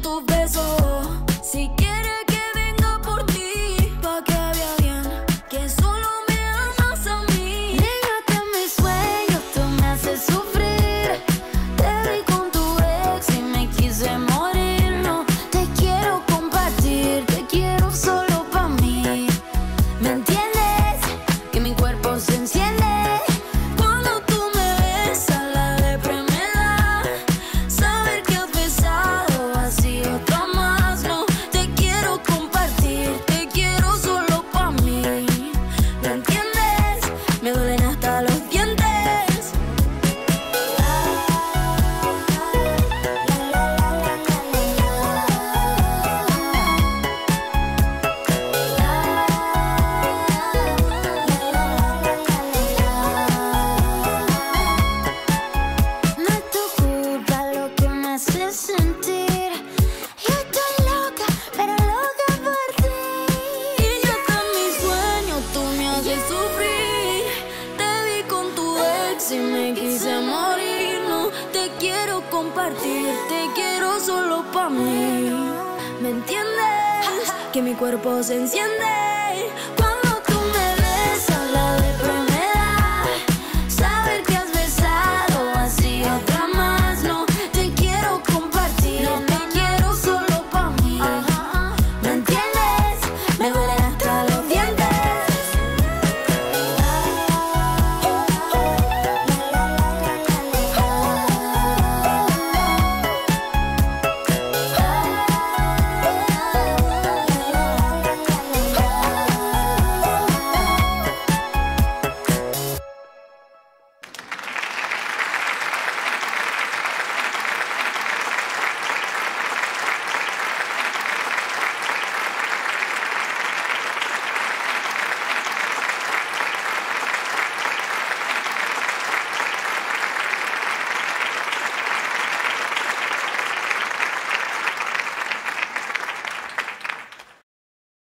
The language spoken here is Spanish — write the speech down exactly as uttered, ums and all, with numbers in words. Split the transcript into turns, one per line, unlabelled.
tus besos. Si quieres que venga por ti, pa' que vea bien que solo me amas a mí.
Nígate en mis sueños, tú me haces sufrir. Te vi con tu ex y me quise morir. No te quiero compartir, te quiero solo pa' mí. ¿Me entiendes? Que mi cuerpo se enciende
Cuando tú me besas, la depre me da. Saber que a pesado así otra más. No te quiero compartir, te quiero solo pa' mí. ¿Me entiendes? Me duelen hasta los dientes.
No es tu culpa lo que me hace sentir. Yo estoy loca, pero loca por ti.
Y ya hasta en mis sueños tú me haces sufrir. Te vi con tu ex y me quise morir. No te quiero compartir, te quiero solo pa' mí. ¿Me entiendes? Que mi cuerpo se enciende